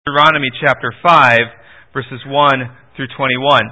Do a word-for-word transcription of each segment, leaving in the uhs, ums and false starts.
Deuteronomy chapter five, verses one through twenty-one.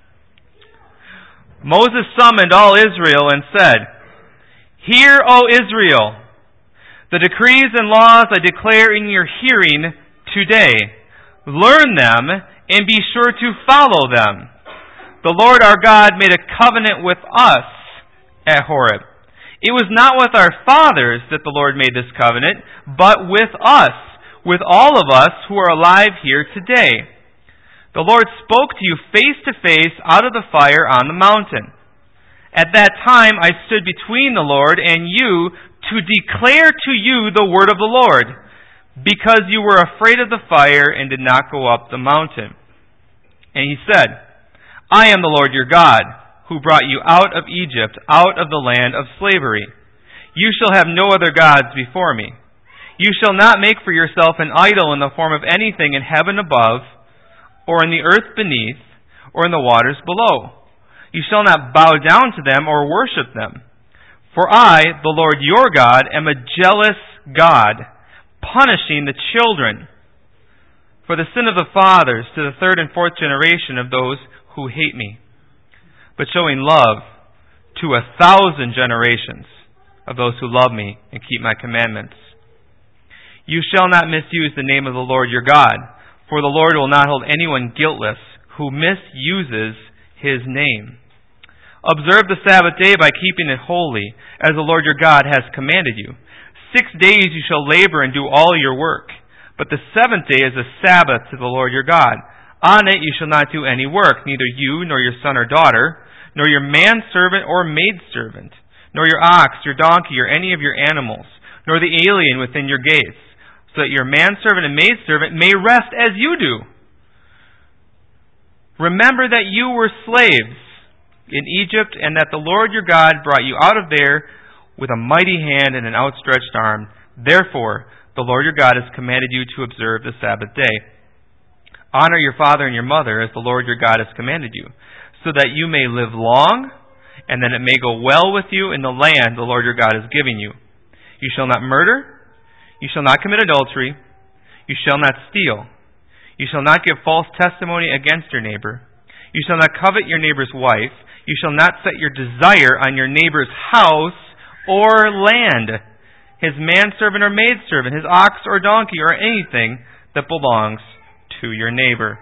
Moses summoned all Israel and said, "Hear, O Israel, the decrees and laws I declare in your hearing today. Learn them and be sure to follow them. The Lord our God made a covenant with us at Horeb. It was not with our fathers that the Lord made this covenant, but with us, with all of us who are alive here today. The Lord spoke to you face to face out of the fire on the mountain. At that time I stood between the Lord and you to declare to you the word of the Lord, because you were afraid of the fire and did not go up the mountain." And he said, "I am the Lord your God, who brought you out of Egypt, out of the land of slavery. You shall have no other gods before me. You shall not make for yourself an idol in the form of anything in heaven above, or in the earth beneath, or in the waters below. You shall not bow down to them or worship them. For I, the Lord your God, am a jealous God, punishing the children for the sin of the fathers to the third and fourth generation of those who hate me, but showing love to a thousand generations of those who love me and keep my commandments. You shall not misuse the name of the Lord your God, for the Lord will not hold anyone guiltless who misuses his name. Observe the Sabbath day by keeping it holy, as the Lord your God has commanded you. Six days you shall labor and do all your work, but the seventh day is a Sabbath to the Lord your God. On it you shall not do any work, neither you, nor your son or daughter, nor your manservant or maidservant, nor your ox, your donkey, or any of your animals, nor the alien within your gates, so that your manservant and maidservant may rest as you do. Remember that you were slaves in Egypt, and that the Lord your God brought you out of there with a mighty hand and an outstretched arm. Therefore, the Lord your God has commanded you to observe the Sabbath day. Honor your father and your mother, as the Lord your God has commanded you, so that you may live long, and that it may go well with you in the land the Lord your God is giving you. You shall not murder. You shall not commit adultery. You shall not steal. You shall not give false testimony against your neighbor. You shall not covet your neighbor's wife. You shall not set your desire on your neighbor's house or land, his manservant or maidservant, his ox or donkey, or anything that belongs to your neighbor.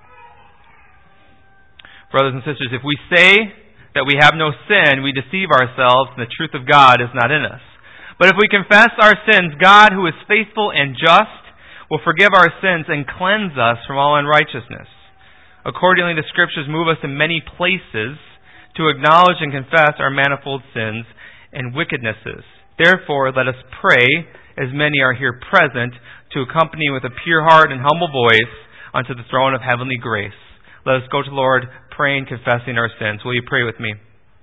Brothers and sisters, if we say that we have no sin, we deceive ourselves and the truth of God is not in us. But if we confess our sins, God, who is faithful and just, will forgive our sins and cleanse us from all unrighteousness. Accordingly, the Scriptures move us in many places to acknowledge and confess our manifold sins and wickednesses. Therefore, let us pray, as many are here present, to accompany with a pure heart and humble voice unto the throne of heavenly grace. Let us go to the Lord, praying, confessing our sins. Will you pray with me?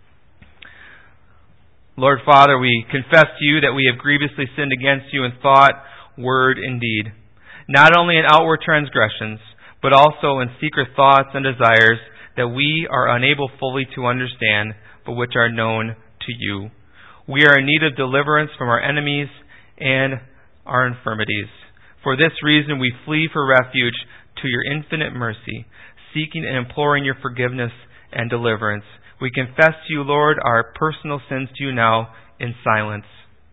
Lord Father, we confess to you that we have grievously sinned against you in thought, word, and deed, not only in outward transgressions, but also in secret thoughts and desires that we are unable fully to understand, but which are known to you. We are in need of deliverance from our enemies and our infirmities. For this reason we flee for refuge to your infinite mercy, seeking and imploring your forgiveness and deliverance. We confess to you, Lord, our personal sins to you now in silence.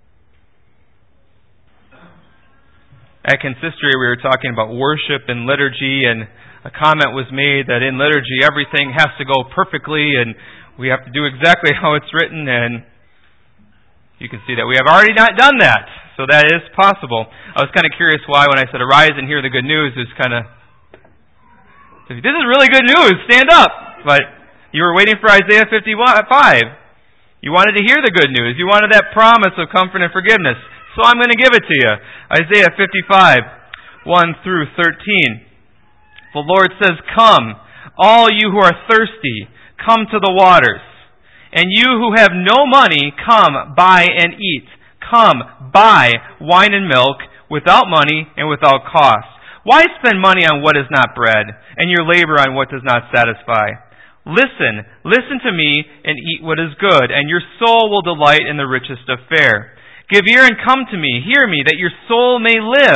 At Consistory, we were talking about worship and liturgy, and a comment was made that in liturgy everything has to go perfectly, and we have to do exactly how it's written, and you can see that we have already not done that, so that is possible. I was kind of curious why when I said arise and hear the good news, it was kind of, this is really good news, stand up! But you were waiting for Isaiah fifty-five. You wanted to hear the good news. You wanted that promise of comfort and forgiveness. So I'm going to give it to you. Isaiah fifty-five, one through thirteen. The Lord says, "Come, all you who are thirsty, come to the waters. And you who have no money, come, buy and eat. Come, buy wine and milk without money and without cost. Why spend money on what is not bread, and your labor on what does not satisfy? Listen, listen to me, and eat what is good, and your soul will delight in the richest of fare. Give ear and come to me, hear me, that your soul may live.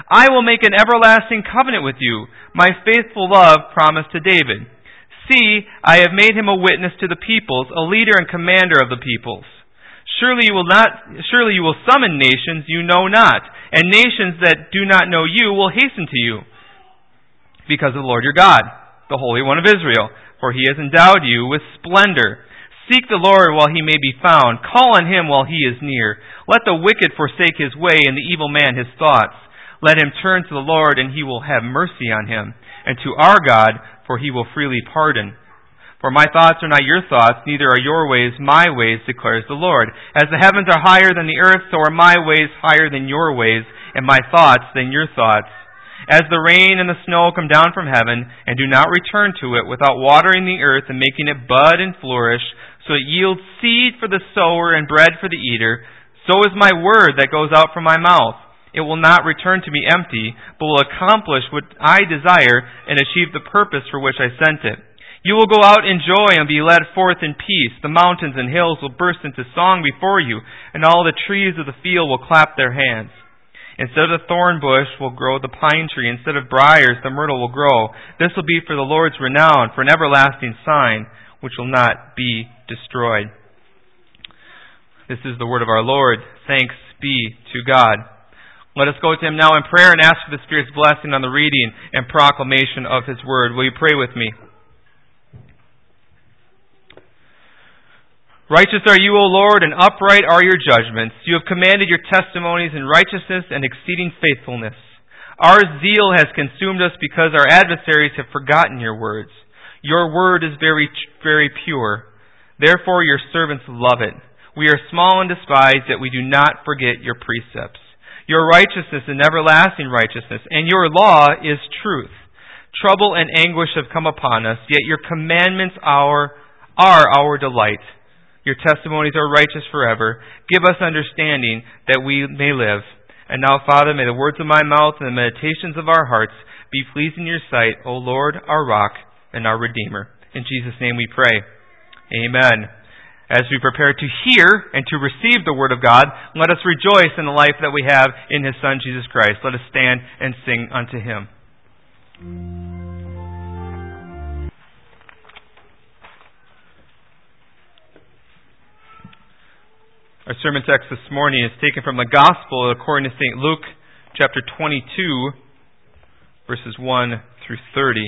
I will make an everlasting covenant with you, my faithful love promised to David. See, I have made him a witness to the peoples, a leader and commander of the peoples. Surely you will not, surely you will summon nations you know not, and nations that do not know you will hasten to you, because of the Lord your God, the Holy One of Israel, for he has endowed you with splendor. Seek the Lord while he may be found. Call on him while he is near. Let the wicked forsake his way, and the evil man his thoughts. Let him turn to the Lord, and he will have mercy on him, and to our God, for he will freely pardon. For my thoughts are not your thoughts, neither are your ways my ways, declares the Lord. As the heavens are higher than the earth, so are my ways higher than your ways, and my thoughts than your thoughts. As the rain and the snow come down from heaven, and do not return to it without watering the earth and making it bud and flourish, so it yields seed for the sower and bread for the eater, so is my word that goes out from my mouth. It will not return to me empty, but will accomplish what I desire and achieve the purpose for which I sent it. You will go out in joy and be led forth in peace. The mountains and hills will burst into song before you, and all the trees of the field will clap their hands. Instead of the thorn bush will grow the pine tree. Instead of briars, the myrtle will grow. This will be for the Lord's renown, for an everlasting sign, which will not be destroyed. This is the word of our Lord. Thanks be to God. Let us go to him now in prayer and ask for the Spirit's blessing on the reading and proclamation of his word. Will you pray with me? Righteous are you, O Lord, and upright are your judgments. You have commanded your testimonies in righteousness and exceeding faithfulness. Our zeal has consumed us because our adversaries have forgotten your words. Your word is very, very pure. Therefore your servants love it. We are small and despised, yet we do not forget your precepts. Your righteousness is everlasting righteousness, and your law is truth. Trouble and anguish have come upon us, yet your commandments are, are our delight. Your testimonies are righteous forever. Give us understanding that we may live. And now, Father, may the words of my mouth and the meditations of our hearts be pleasing in your sight, O Lord, our rock and our Redeemer. In Jesus' name we pray. Amen. As we prepare to hear and to receive the Word of God, let us rejoice in the life that we have in His Son, Jesus Christ. Let us stand and sing unto Him. Our sermon text this morning is taken from the Gospel according to Saint Luke, chapter twenty-two, verses one through thirty.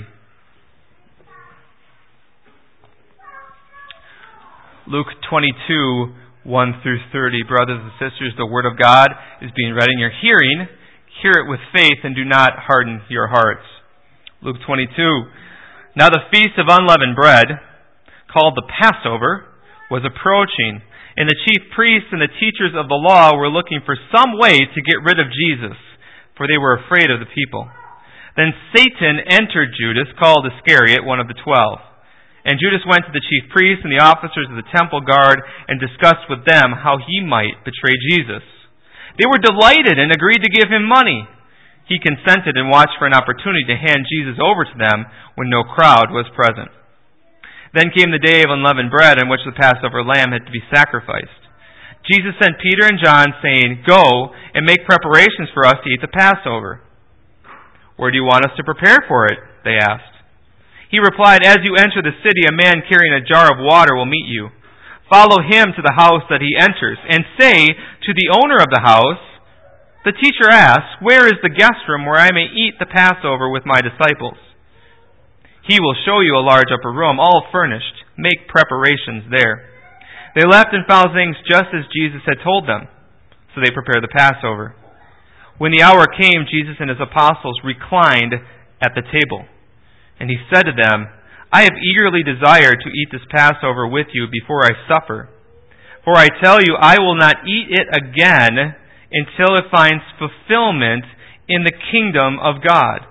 Luke twenty-two, one through thirty. Brothers and sisters, the Word of God is being read in your hearing. Hear it with faith and do not harden your hearts. Luke twenty-two. Now the feast of unleavened bread, called the Passover, was approaching, and the chief priests and the teachers of the law were looking for some way to get rid of Jesus, for they were afraid of the people. Then Satan entered Judas, called Iscariot, one of the twelve. And Judas went to the chief priests and the officers of the temple guard and discussed with them how he might betray Jesus. They were delighted and agreed to give him money. He consented and watched for an opportunity to hand Jesus over to them when no crowd was present. Then came the day of unleavened bread on which the Passover lamb had to be sacrificed. Jesus sent Peter and John, saying, "Go and make preparations for us to eat the Passover." "Where do you want us to prepare for it?" they asked. He replied, "As you enter the city, a man carrying a jar of water will meet you. Follow him to the house that he enters, and say to the owner of the house, 'The teacher asks, where is the guest room where I may eat the Passover with my disciples?' He will show you a large upper room, all furnished. Make preparations there." They left and found things just as Jesus had told them. So they prepared the Passover. When the hour came, Jesus and his apostles reclined at the table. And he said to them, "I have eagerly desired to eat this Passover with you before I suffer. For I tell you, I will not eat it again until it finds fulfillment in the kingdom of God."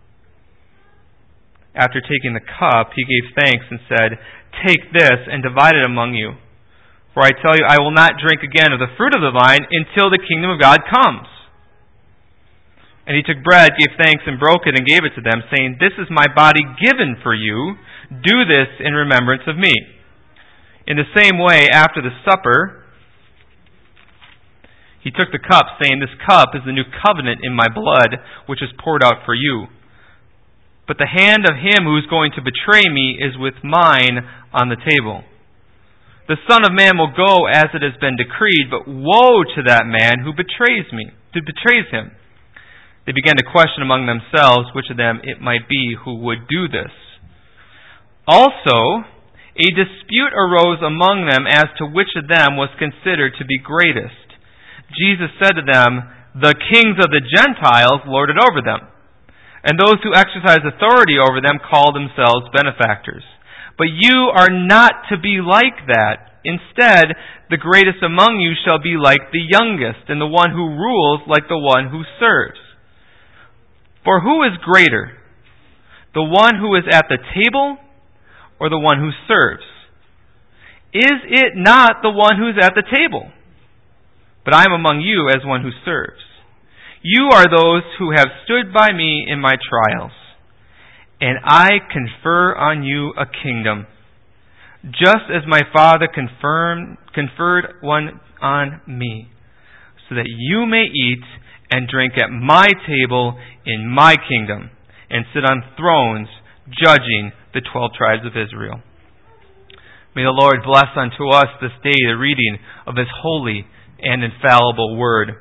After taking the cup, he gave thanks and said, "Take this and divide it among you. For I tell you, I will not drink again of the fruit of the vine until the kingdom of God comes." And he took bread, gave thanks, and broke it, and gave it to them, saying, "This is my body given for you. Do this in remembrance of me." In the same way, after the supper, He took the cup, saying, "This cup is the new covenant in my blood, which is poured out for you. But the hand of him who is going to betray me is with mine on the table. The Son of Man will go as it has been decreed, but woe to that man who betrays me, who betrays him." They began to question among themselves which of them it might be who would do this. Also, a dispute arose among them as to which of them was considered to be greatest. Jesus said to them, "The kings of the Gentiles lord it over them, and those who exercise authority over them call themselves benefactors. But you are not to be like that. Instead, the greatest among you shall be like the youngest, and the one who rules like the one who serves. For who is greater, the one who is at the table or the one who serves? Is it not the one who is at the table? But I am among you as one who serves. You are those who have stood by me in my trials, and I confer on you a kingdom, just as my Father confirmed, conferred one on me, so that you may eat and drink at my table in my kingdom, and sit on thrones judging the twelve tribes of Israel." May the Lord bless unto us this day the reading of His holy and infallible Word.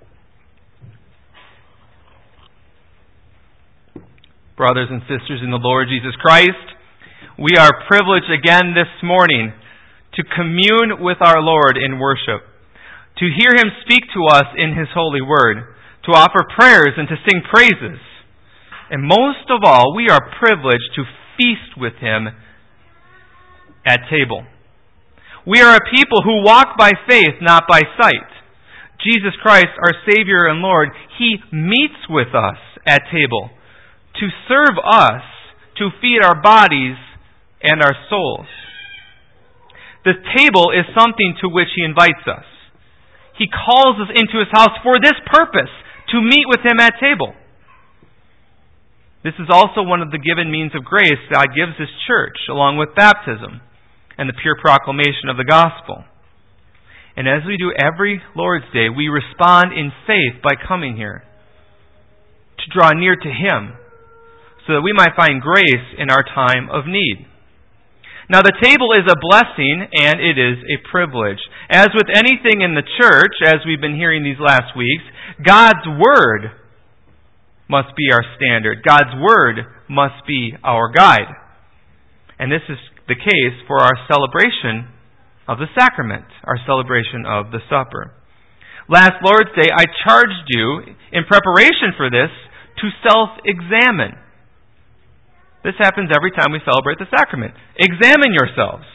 Brothers and sisters in the Lord Jesus Christ, we are privileged again this morning to commune with our Lord in worship, to hear Him speak to us in His holy Word, to offer prayers and to sing praises. And most of all, we are privileged to feast with Him at table. We are a people who walk by faith, not by sight. Jesus Christ, our Savior and Lord, He meets with us at table to serve us, to feed our bodies and our souls. The table is something to which He invites us. He calls us into His house for this purpose, to meet with Him at table. This is also one of the given means of grace God gives His church, along with baptism and the pure proclamation of the gospel. And as we do every Lord's Day, we respond in faith by coming here to draw near to Him, so that we might find grace in our time of need. Now, the table is a blessing and it is a privilege. As with anything in the church, as we've been hearing these last weeks, God's Word must be our standard. God's Word must be our guide. And this is the case for our celebration of the sacrament, our celebration of the supper. Last Lord's Day, I charged you, in preparation for this, to self-examine. This happens every time we celebrate the sacrament. Examine yourselves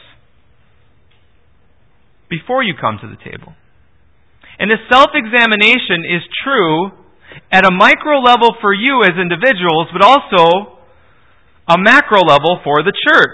before you come to the table. And this self-examination is true at a micro level for you as individuals, but also a macro level for the church.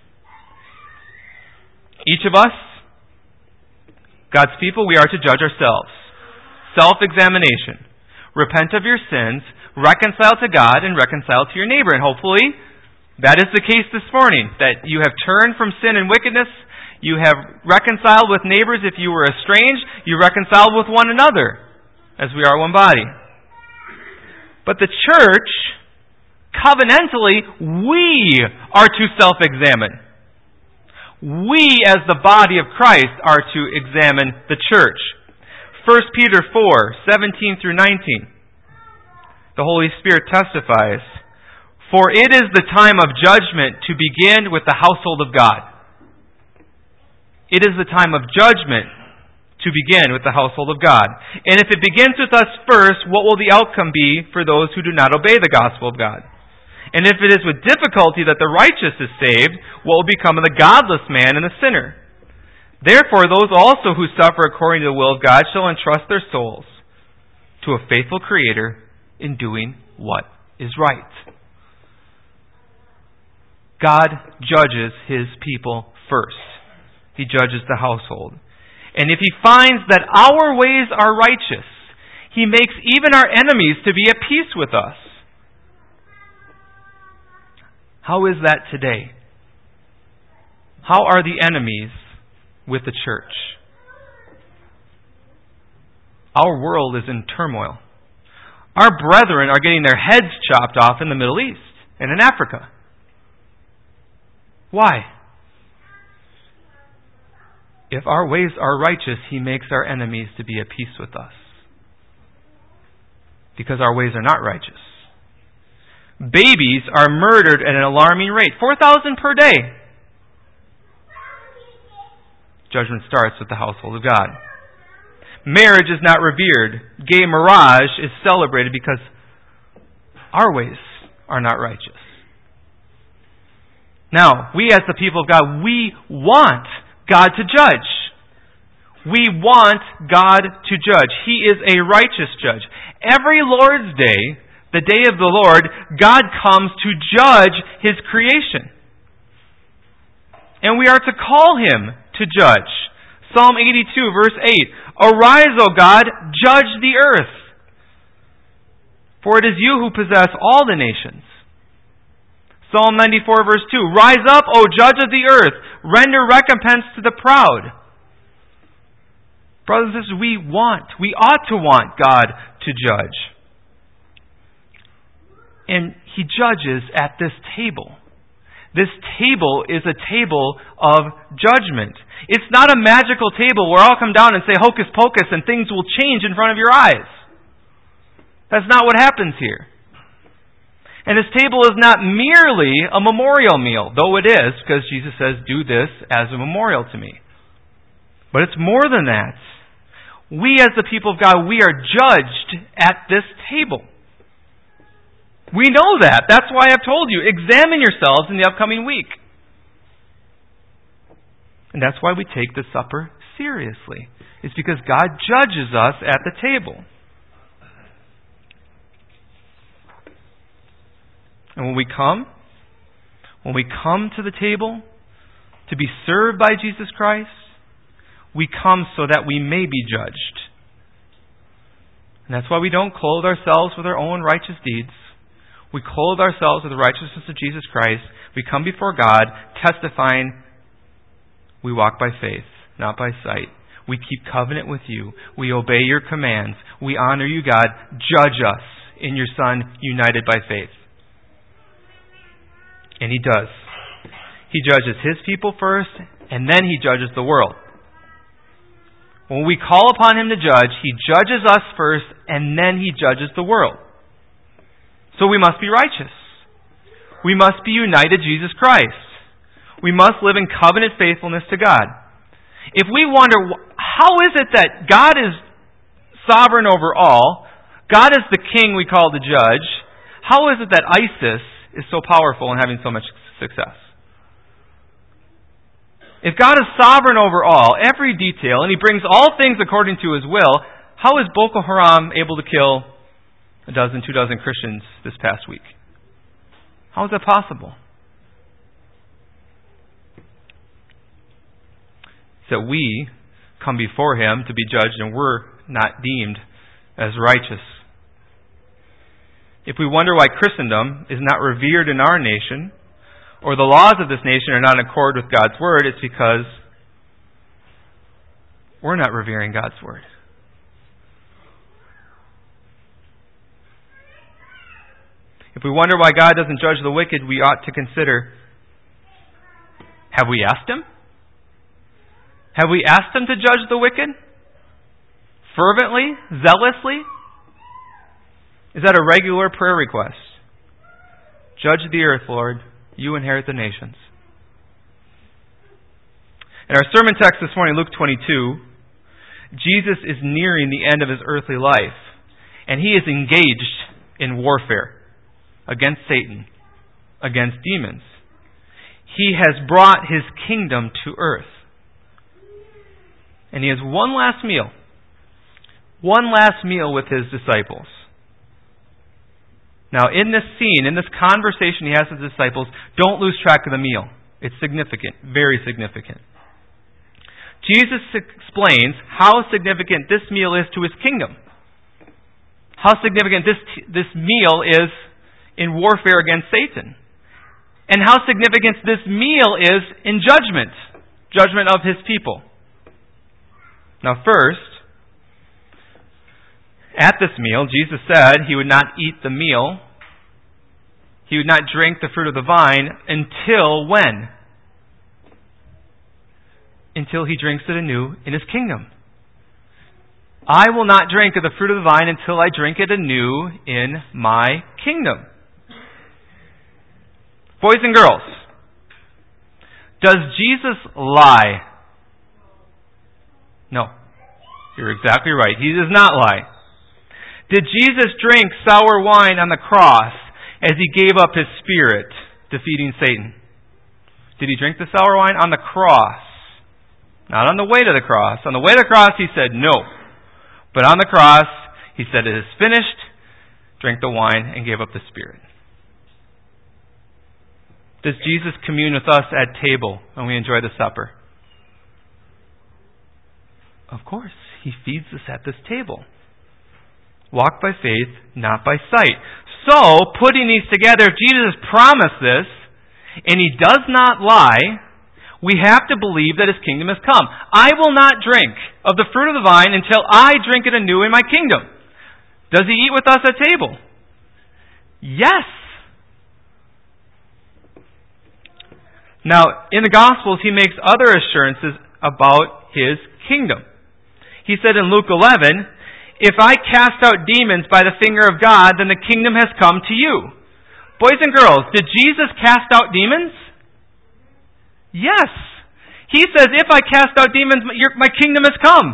Each of us, God's people, we are to judge ourselves. Self-examination. Repent of your sins, reconcile to God, and reconcile to your neighbor. And hopefully, that is the case this morning, that you have turned from sin and wickedness, you have reconciled with neighbors if you were estranged, you reconciled with one another, as we are one body. But the church, covenantally, we are to self-examine. We, as the body of Christ, are to examine the church. First Peter four, seventeen through nineteen. The Holy Spirit testifies, "For it is the time of judgment to begin with the household of God." It is the time of judgment to begin with the household of God. And if it begins with us first, what will the outcome be for those who do not obey the gospel of God? And if it is with difficulty that the righteous is saved, what will become of the godless man and the sinner? Therefore, those also who suffer according to the will of God shall entrust their souls to a faithful Creator in doing what is right. God judges His people first. He judges the household. And if He finds that our ways are righteous, He makes even our enemies to be at peace with us. How is that today? How are the enemies with the church? Our world is in turmoil. Our brethren are getting their heads chopped off in the Middle East and in Africa. Why? If our ways are righteous, He makes our enemies to be at peace with us. Because our ways are not righteous. Babies are murdered at an alarming rate. four thousand per day. Judgment starts with the household of God. Marriage is not revered. Gay marriage is celebrated because our ways are not righteous. Now, we as the people of God, we want God to judge. We want God to judge. He is a righteous judge. Every Lord's Day, the day of the Lord, God comes to judge His creation. And we are to call Him to judge. Psalm eighty-two, verse eight. Arise, O God, judge the earth. For it is you who possess all the nations. Psalm ninety-four, verse two. Rise up, O judge of the earth. Render recompense to the proud. Brothers and sisters, we want, we ought to want God to judge. And He judges at this table. This table is a table of judgment. It's not a magical table where I'll come down and say hocus pocus and things will change in front of your eyes. That's not what happens here. And this table is not merely a memorial meal, though it is, because Jesus says, do this as a memorial to me. But it's more than that. We as the people of God, we are judged at this table. We know that. That's why I've told you, examine yourselves in the upcoming week. And that's why we take the supper seriously. It's because God judges us at the table. And when we come, when we come to the table to be served by Jesus Christ, we come so that we may be judged. And that's why we don't clothe ourselves with our own righteous deeds. We clothe ourselves with the righteousness of Jesus Christ. We come before God testifying we walk by faith, not by sight. We keep covenant with you. We obey your commands. We honor you, God. Judge us in your Son, united by faith. And He does. He judges His people first, and then He judges the world. When we call upon Him to judge, He judges us first, and then He judges the world. So we must be righteous. We must be united to Jesus Christ. We must live in covenant faithfulness to God. If we wonder, how is it that God is sovereign over all, God is the king we call the judge, how is it that ISIS is so powerful and having so much success? If God is sovereign over all, every detail, and He brings all things according to His will, how is Boko Haram able to kill a dozen, two dozen Christians this past week? How is that possible? So we come before Him to be judged, and we're not deemed as righteous. If we wonder why Christendom is not revered in our nation, or the laws of this nation are not in accord with God's Word, it's because we're not revering God's Word. If we wonder why God doesn't judge the wicked, we ought to consider, have we asked Him? Have we asked Him to judge the wicked? Fervently? Zealously? Is that a regular prayer request? Judge the earth, Lord. You inherit the nations. In our sermon text this morning, Luke twenty-two, Jesus is nearing the end of His earthly life, and He is engaged in warfare against Satan, against demons. He has brought His kingdom to earth. And He has one last meal. One last meal with His disciples. Now, in this scene, in this conversation He has with His disciples, don't lose track of the meal. It's significant, very significant. Jesus explains how significant this meal is to His kingdom. How significant this, this meal is in warfare against Satan. And how significant this meal is in judgment. Judgment of His people. Now first, At this meal, Jesus said he would not eat the meal, he would not drink the fruit of the vine until when? Until he drinks it anew in his kingdom. I will not drink of the fruit of the vine until I drink it anew in my kingdom. Boys and girls, does Jesus lie? No. You're exactly right. He does not lie. Did Jesus drink sour wine on the cross as he gave up his spirit, defeating Satan? Did he drink the sour wine on the cross? Not on the way to the cross. On the way to the cross, he said no. But on the cross, he said, it is finished, drank the wine, and gave up the spirit. Does Jesus commune with us at table when we enjoy the supper? Of course. He feeds us at this table. Walk by faith, not by sight. So, putting these together, if Jesus promised this, and he does not lie, we have to believe that his kingdom has come. I will not drink of the fruit of the vine until I drink it anew in my kingdom. Does he eat with us at table? Yes. Now, in the Gospels, he makes other assurances about his kingdom. He said in Luke eleven, if I cast out demons by the finger of God, then the kingdom has come to you. Boys and girls, did Jesus cast out demons? Yes. He says, if I cast out demons, my kingdom has come.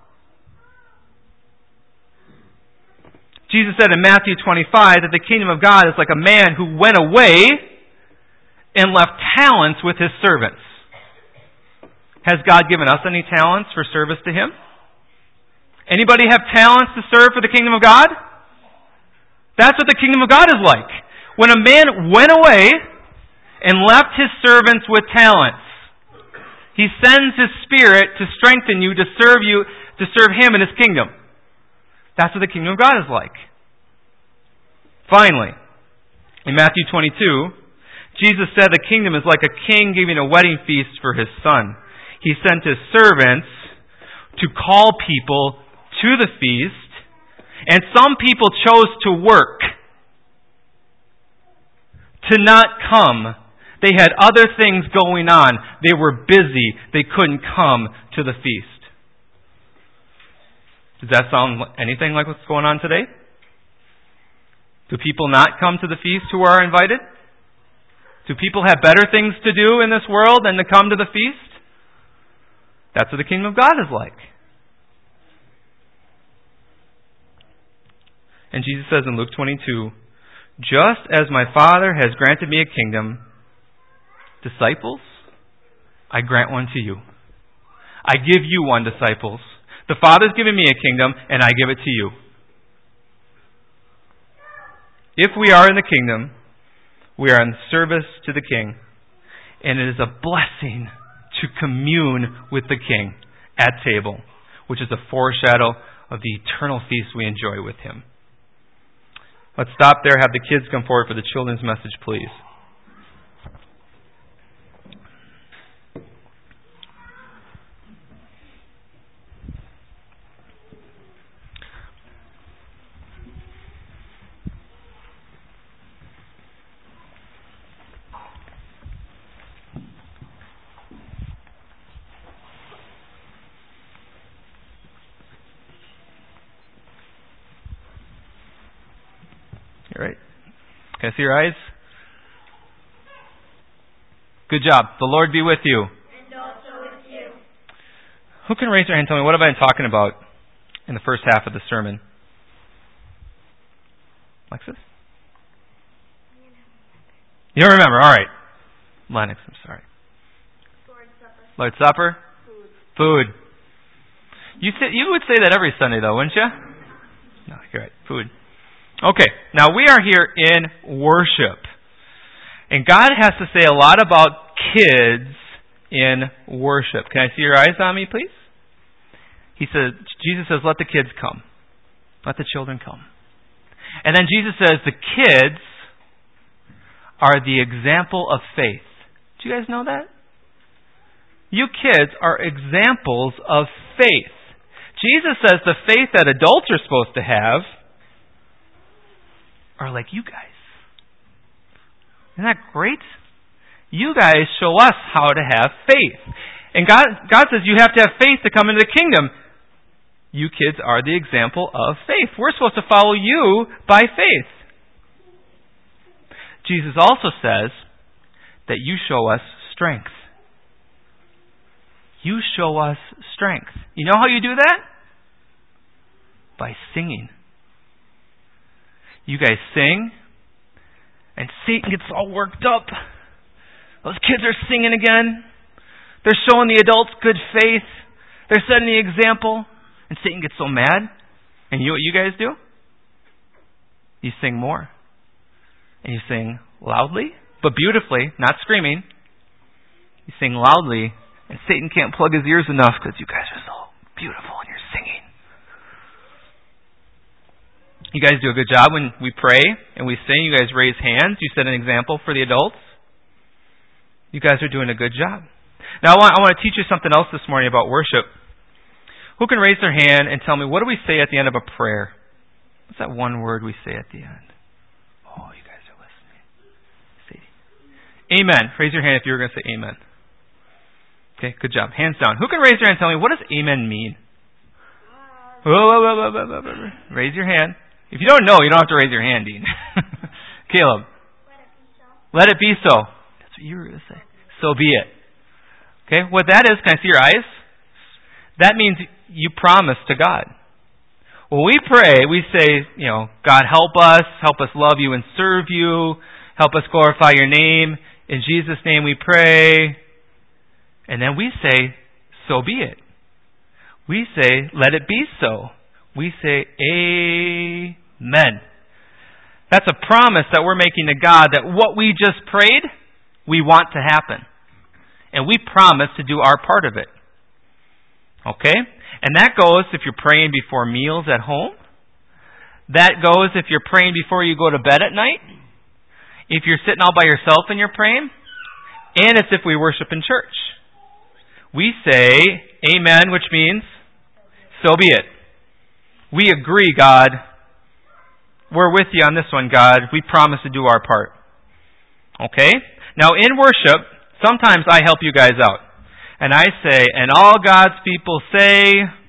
Jesus said in Matthew twenty-five that the kingdom of God is like a man who went away and left talents with his servants. Has God given us any talents for service to him? Anybody have talents to serve for the kingdom of God? That's what the kingdom of God is like. When a man went away and left his servants with talents, he sends his Spirit to strengthen you, to serve you, to serve him in his kingdom. That's what the kingdom of God is like. Finally, in Matthew twenty-two, Jesus said the kingdom is like a king giving a wedding feast for his son. He sent his servants to call people to the feast, and some people chose to work, to not come. They had other things going on. They were busy. They couldn't come to the feast. Does that sound anything like what's going on today? Do people not come to the feast who are invited? Do people have better things to do in this world than to come to the feast? That's what the kingdom of God is like. And Jesus says in Luke twenty-two, just as my Father has granted me a kingdom, disciples, I grant one to you. I give you one, disciples. The Father's given me a kingdom, and I give it to you. If we are in the kingdom, we are in service to the King, and it is a blessing to commune with the King at table, which is a foreshadow of the eternal feast we enjoy with him. Let's stop there. Have the kids come forward for the children's message, please. All right. Can I see your eyes? Good job. The Lord be with you. And also with you. Who can raise their hand and tell me what have I been talking about in the first half of the sermon? Alexis? You don't remember. All right. Lennox, I'm sorry. Lord's Supper. Lord's Supper? Food. Food. You say, you would say that every Sunday, though, wouldn't you? No, you're right. Food. Okay, now we are here in worship. And God has to say a lot about kids in worship. Can I see your eyes on me, please? He says, Jesus says, let the kids come. Let the children come. And then Jesus says, the kids are the example of faith. Do you guys know that? You kids are examples of faith. Jesus says the faith that adults are supposed to have are like you guys. Isn't that great? You guys show us how to have faith. And God, God says you have to have faith to come into the kingdom. You kids are the example of faith. We're supposed to follow you by faith. Jesus also says that you show us strength. You show us strength. You know how you do that? By singing. You guys sing, and Satan gets all worked up. Those kids are singing again. They're showing the adults good faith. They're setting the example. And Satan gets so mad. And you know what you guys do? You sing more. And you sing loudly, but beautifully, not screaming. You sing loudly, and Satan can't plug his ears enough because you guys are so beautiful and you're singing. You guys do a good job when we pray and we sing. You guys raise hands. You set an example for the adults. You guys are doing a good job. Now I want, I want to teach you something else this morning about worship. Who can raise their hand and tell me, what do we say at the end of a prayer? What's that one word we say at the end? Oh, you guys are listening. Say amen. Raise your hand if you were going to say amen. Okay, good job. Hands down. Who can raise their hand and tell me, what does amen mean? Whoa, whoa, whoa, whoa, whoa, whoa, whoa. Raise your hand. If you don't know, you don't have to raise your hand, Dean. Caleb. Let it be so. Let it be so. That's what you were going to say. So be it. Okay, what that is, can I see your eyes? That means you promise to God. When we pray, we say, you know, God help us, help us love you and serve you, help us glorify your name. In Jesus' name we pray. And then we say, so be it. We say, let it be so. We say, amen. That's a promise that we're making to God that what we just prayed, we want to happen. And we promise to do our part of it. Okay? And that goes if you're praying before meals at home. That goes if you're praying before you go to bed at night. If you're sitting all by yourself and you're praying. And it's if we worship in church. We say, amen, which means, so be it. We agree, God. We're with you on this one, God. We promise to do our part. Okay? Now in worship, sometimes I help you guys out. And I say, and all God's people say,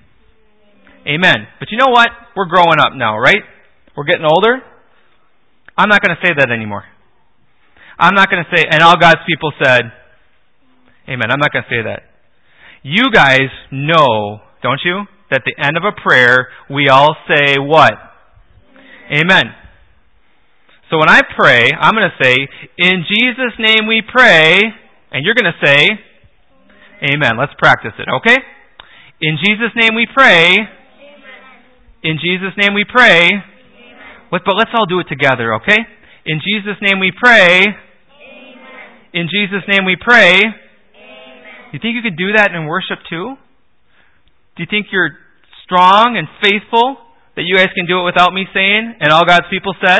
amen. But you know what? We're growing up now, right? We're getting older. I'm not going to say that anymore. I'm not going to say, and all God's people said, amen. I'm not going to say that. You guys know, don't you, that at the end of a prayer, we all say what? Amen. So when I pray, I'm going to say, in Jesus' name we pray, and you're going to say, amen. Let's practice it, okay? In Jesus' name we pray. Amen. In Jesus' name we pray. Amen. But let's all do it together, okay? In Jesus' name we pray. Amen. In Jesus' name we pray. Amen. You think you could do that in worship too? Do you think you're strong and faithful that you guys can do it without me saying, and all God's people said?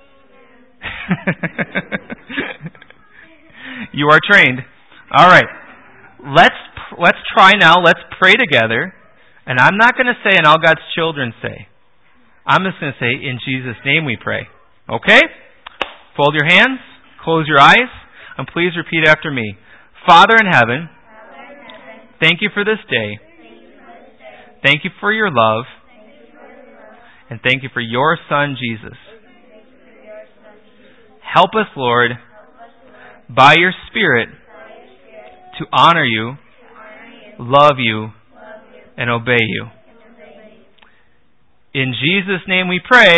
You are trained. All right. Let's let's try now. Let's pray together. And I'm not going to say, and all God's children say. I'm just going to say, in Jesus' name we pray. Okay? Fold your hands. Close your eyes. And please repeat after me. Father in heaven, thank you for this day. Thank you for your love. And thank you for your Son, Jesus. Help us, Lord, by your Spirit, to honor you, love you, and obey you. In Jesus' name we pray.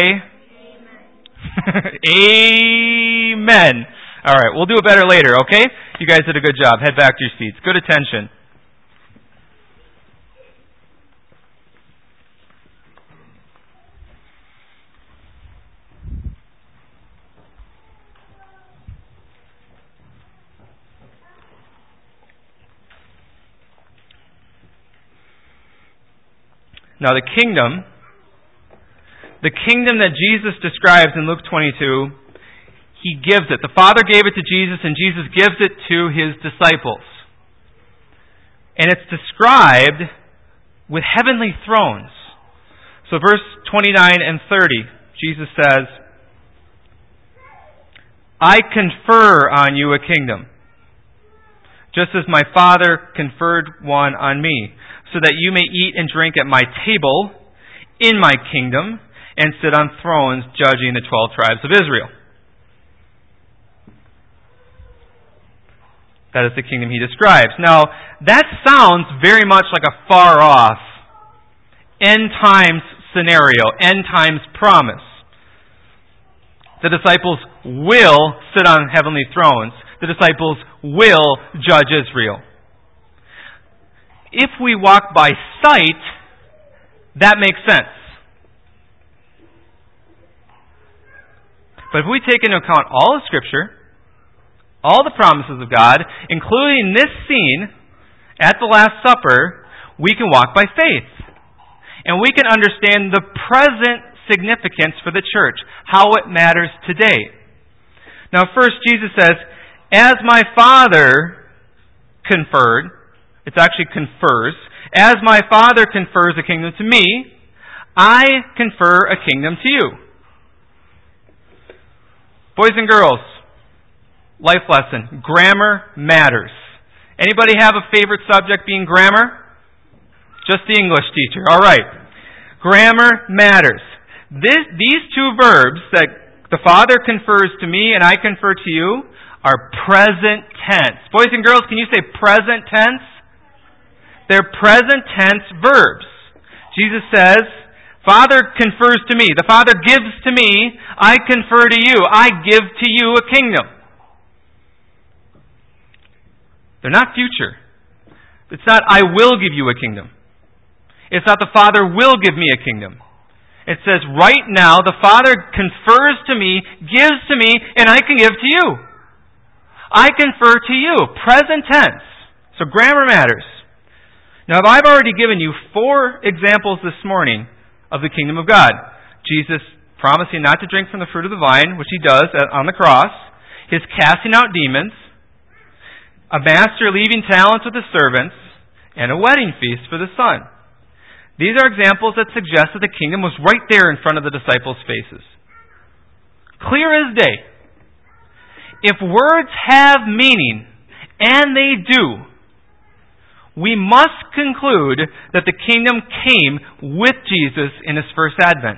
Amen. All right, we'll do it better later, okay? You guys did a good job. Head back to your seats. Good attention. Now the kingdom, the kingdom that Jesus describes in Luke twenty-two, He gives it. The Father gave it to Jesus, and Jesus gives it to His disciples. And it's described with heavenly thrones. So verse twenty-nine and thirty, Jesus says, I confer on you a kingdom, just as my Father conferred one on me, so that you may eat and drink at my table in my kingdom and sit on thrones judging the twelve tribes of Israel. That is the kingdom he describes. Now, that sounds very much like a far off end times scenario, end times promise. The disciples will sit on heavenly thrones. The disciples will judge Israel. If we walk by sight, that makes sense. But if we take into account all of Scripture, all the promises of God, including this scene at the Last Supper, we can walk by faith. And we can understand the present significance for the church, how it matters today. Now first, Jesus says, as my Father conferred, it's actually confers, as my Father confers a kingdom to me, I confer a kingdom to you. Boys and girls, life lesson, grammar matters. Anybody have a favorite subject being grammar? Just the English teacher. All right. Grammar matters. This, these two verbs that the Father confers to me and I confer to you are present tense. Boys and girls, can you say present tense? They're present tense verbs. Jesus says, Father confers to me. The Father gives to me. I confer to you. I give to you a kingdom. They're not future. It's not, I will give you a kingdom. It's not, the Father will give me a kingdom. It says, right now, the Father confers to me, gives to me, and I can give to you. I confer to you. Present tense. So grammar matters. Now, I've already given you four examples this morning of the kingdom of God. Jesus promising not to drink from the fruit of the vine, which he does on the cross. His casting out demons. A master leaving talents with his servants. And a wedding feast for the son. These are examples that suggest that the kingdom was right there in front of the disciples' faces. Clear as day. If words have meaning, and they do, we must conclude that the kingdom came with Jesus in his first advent.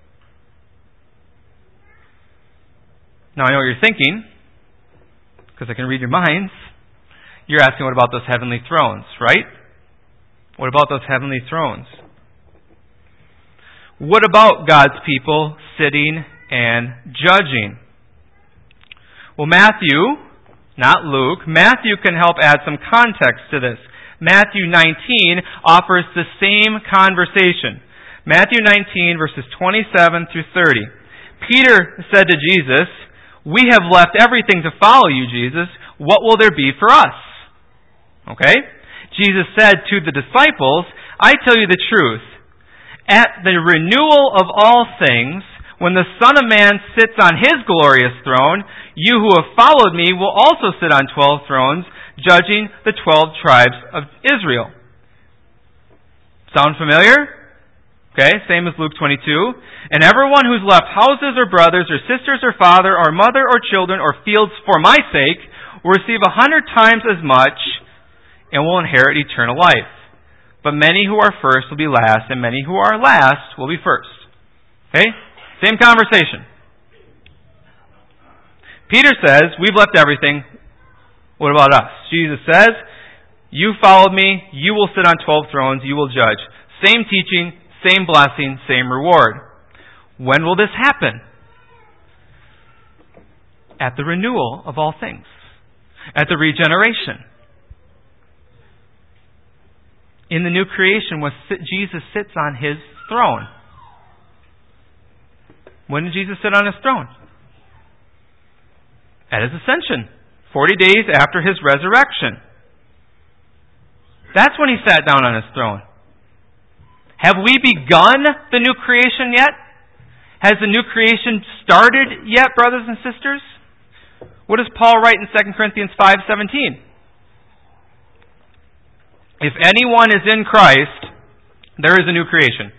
Now I know what you're thinking, because I can read your minds. You're asking, what about those heavenly thrones, right? What about those heavenly thrones? What about God's people sitting and judging? Well, Matthew, not Luke, Matthew can help add some context to this. Matthew nineteen offers the same conversation. Matthew nineteen, verses twenty-seven through thirty. Peter said to Jesus, we have left everything to follow you, Jesus. What will there be for us? Okay? Jesus said to the disciples, I tell you the truth. At the renewal of all things, when the Son of Man sits on his glorious throne, you who have followed me will also sit on twelve thrones, judging the twelve tribes of Israel. Sound familiar? Okay, same as Luke twenty-two. And everyone who's left houses or brothers or sisters or father or mother or children or fields for my sake will receive a hundred times as much and will inherit eternal life. But many who are first will be last, and many who are last will be first. Okay? Same conversation. Peter says, we've left everything. What about us? Jesus says, you followed me, you will sit on twelve thrones, you will judge. Same teaching, same blessing, same reward. When will this happen? At the renewal of all things. At the regeneration. In the new creation, when Jesus sits on his throne. When did Jesus sit on his throne? At his ascension. Forty days after his resurrection. That's when he sat down on his throne. Have we begun the new creation yet? Has the new creation started yet, brothers and sisters? What does Paul write in Second Corinthians five seventeen? If anyone is in Christ, There is a new creation.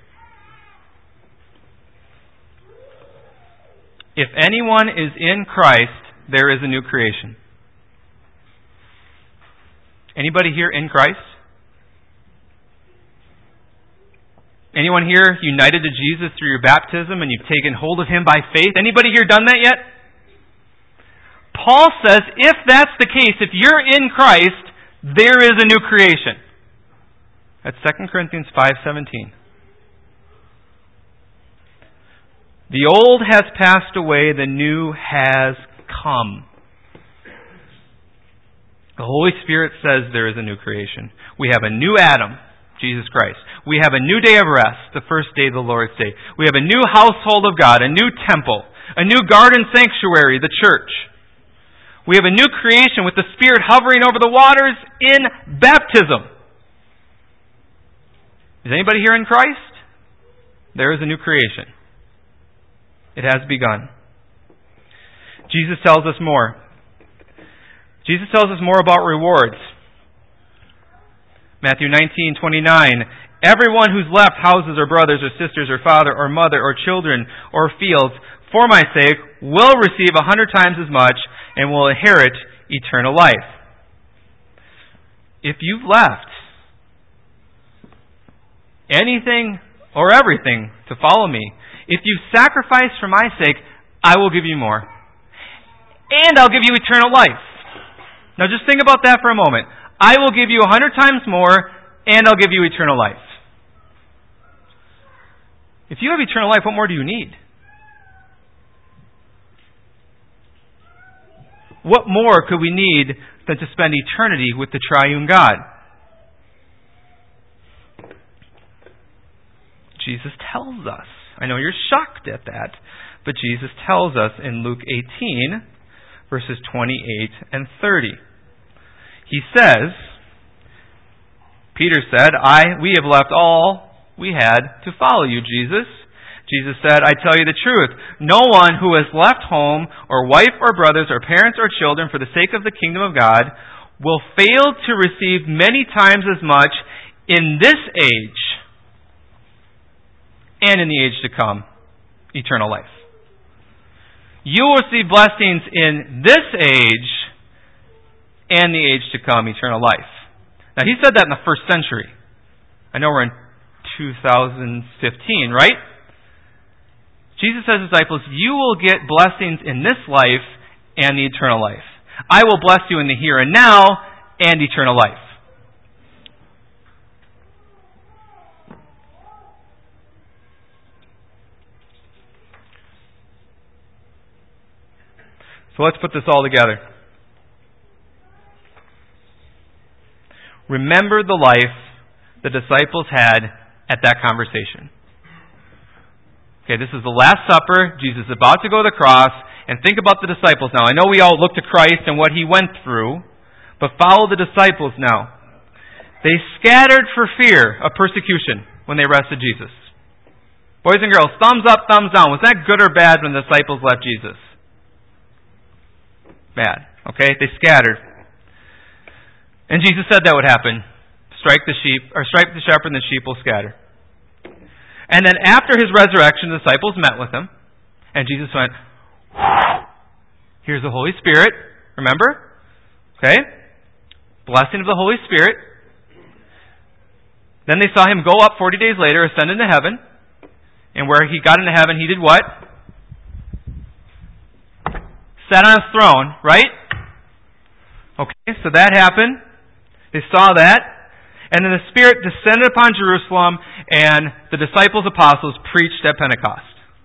If anyone is in Christ, there is a new creation. Anybody here in Christ? Anyone here united to Jesus through your baptism and you've taken hold of Him by faith? Anybody here done that yet? Paul says if that's the case, if you're in Christ, there is a new creation. That's Second Corinthians five seventeen. The old has passed away, the new has come. The Holy Spirit says there is a new creation. We have a new Adam, Jesus Christ. We have a new day of rest, the first day of the Lord's Day. We have a new household of God, a new temple, a new garden sanctuary, the church. We have a new creation with the Spirit hovering over the waters in baptism. Is anybody here in Christ? There is a new creation. It has begun. Jesus tells us more. Jesus tells us more about rewards. Matthew nineteen twenty-nine. Everyone who's left houses or brothers or sisters or father or mother or children or fields for my sake will receive a hundred times as much and will inherit eternal life. If you've left anything or everything to follow me, if you've sacrificed for my sake, I will give you more. And I'll give you eternal life. Now just think about that for a moment. I will give you a hundred times more, and I'll give you eternal life. If you have eternal life, what more do you need? What more could we need than to spend eternity with the triune God? Jesus tells us. I know you're shocked at that, but Jesus tells us in Luke eighteen, verses twenty-eight and thirty. He says, Peter said, I, we have left all we had to follow you, Jesus. Jesus said, I tell you the truth. No one who has left home or wife or brothers or parents or children for the sake of the kingdom of God will fail to receive many times as much in this age and in the age to come, eternal life. You will receive blessings in this age and the age to come, eternal life. Now, he said that in the first century. I know we're in two thousand fifteen, right? Jesus says to his disciples, you will get blessings in this life and the eternal life. I will bless you in the here and now and eternal life. So let's put this all together. Remember the life the disciples had at that conversation. Okay, this is the Last Supper. Jesus is about to go to the cross. And think about the disciples now. I know we all look to Christ and what He went through, but follow the disciples now. They scattered for fear of persecution when they arrested Jesus. Boys and girls, thumbs up, thumbs down. Was that good or bad when the disciples left Jesus? Bad. Okay, they scattered. And Jesus said that would happen. Strike the sheep, or strike the shepherd and the sheep will scatter. And then after His resurrection, the disciples met with Him. And Jesus went, here's the Holy Spirit. Remember? Okay? Blessing of the Holy Spirit. Then they saw Him go up forty days later, ascend into heaven. And where He got into heaven, He did what? Sat on His throne, right? Okay, so that happened. They saw that. And then the Spirit descended upon Jerusalem, and the disciples, apostles, preached at Pentecost.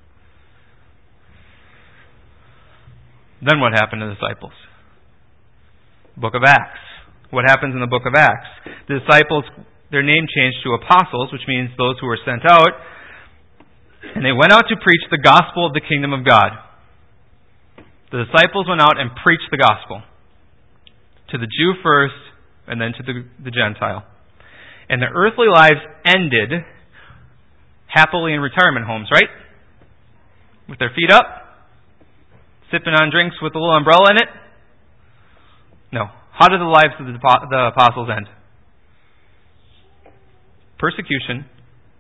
Then what happened to the disciples? Book of Acts. What happens in the book of Acts? The disciples, their name changed to apostles, which means those who were sent out. And they went out to preach the gospel of the kingdom of God. The disciples went out and preached the gospel. To the Jew first, and then to the, the Gentile. And their earthly lives ended happily in retirement homes, right? With their feet up, sipping on drinks with a little umbrella in it? No. How did the lives of the, the apostles end? Persecution,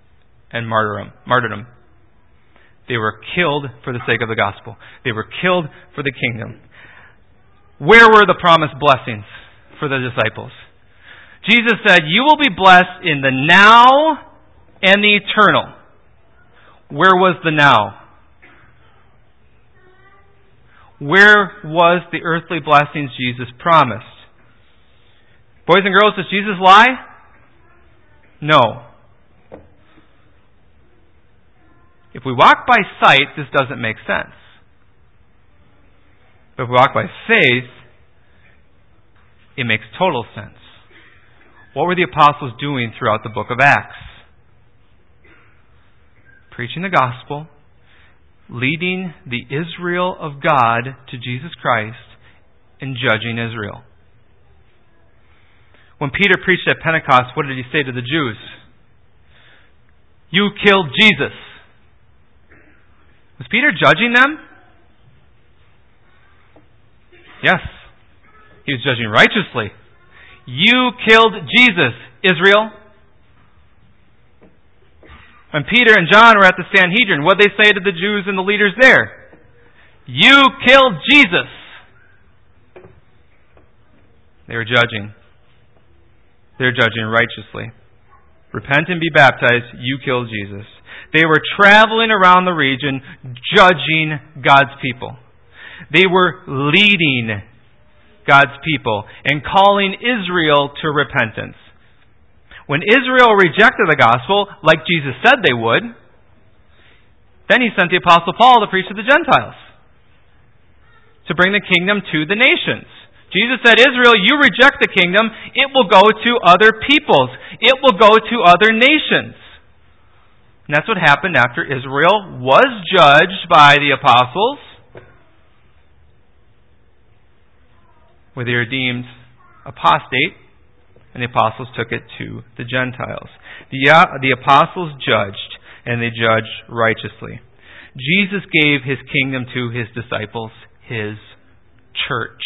and martyrdom. martyrdom. They were killed for the sake of the gospel. They were killed for the kingdom. Where were the promised blessings for the disciples? Jesus said, you will be blessed in the now and the eternal. Where was the now? Where was the earthly blessings Jesus promised? Boys and girls, does Jesus lie? No. If we walk by sight, this doesn't make sense. But if we walk by faith, it makes total sense. What were the apostles doing throughout the book of Acts? Preaching the gospel, leading the Israel of God to Jesus Christ, and judging Israel. When Peter preached at Pentecost, what did he say to the Jews? You killed Jesus. Was Peter judging them? Yes. He was judging righteously. You killed Jesus, Israel. When Peter and John were at the Sanhedrin, what did they say to the Jews and the leaders there? You killed Jesus. They were judging. They were judging righteously. Repent and be baptized. You killed Jesus. They were traveling around the region judging God's people. They were leading God's people and calling Israel to repentance. When Israel rejected the gospel, like Jesus said they would, then he sent the Apostle Paul to preach to the Gentiles, to bring the kingdom to the nations. Jesus said, Israel, you reject the kingdom, it will go to other peoples. It will go to other nations. And that's what happened after Israel was judged by the apostles, where they were deemed apostate, and the apostles took it to the Gentiles. The, uh, the apostles judged, and they judged righteously. Jesus gave his kingdom to his disciples, his church.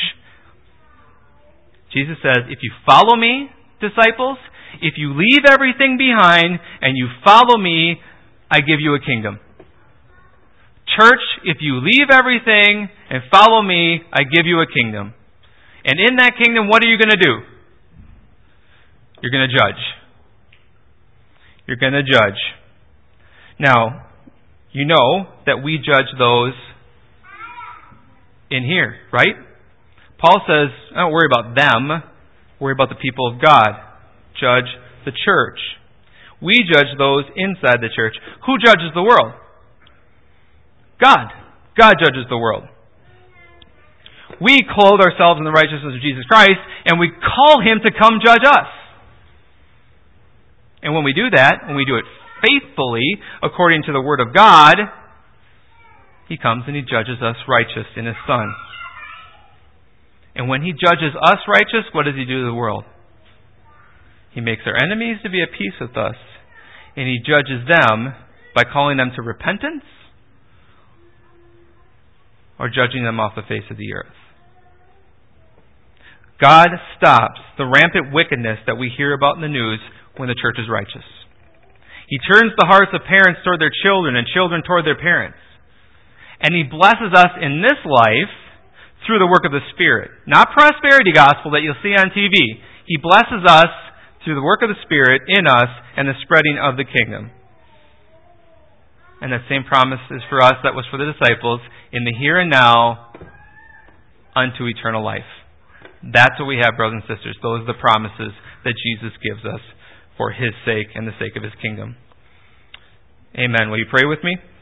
Jesus says, if you follow me, disciples, if you leave everything behind and you follow me, I give you a kingdom. Church, if you leave everything and follow me, I give you a kingdom. And in that kingdom, what are you going to do? You're going to judge. You're going to judge. Now, you know that we judge those in here, right? Paul says, don't worry about them. Worry about the people of God. Judge the church. We judge those inside the church. Who judges the world? God. God judges the world. We clothe ourselves in the righteousness of Jesus Christ, and we call him to come judge us. And when we do that, when we do it faithfully, according to the Word of God, he comes and he judges us righteous in his Son. And when he judges us righteous, what does he do to the world? He makes our enemies to be at peace with us, and he judges them by calling them to repentance or judging them off the face of the earth. God stops the rampant wickedness that we hear about in the news when the church is righteous. He turns the hearts of parents toward their children and children toward their parents. And he blesses us in this life through the work of the Spirit. Not prosperity gospel that you'll see on T V. He blesses us through the work of the Spirit in us and the spreading of the kingdom. And that same promise is for us that was for the disciples in the here and now unto eternal life. That's what we have, brothers and sisters. Those are the promises that Jesus gives us for his sake and the sake of his kingdom. Amen. Will you pray with me?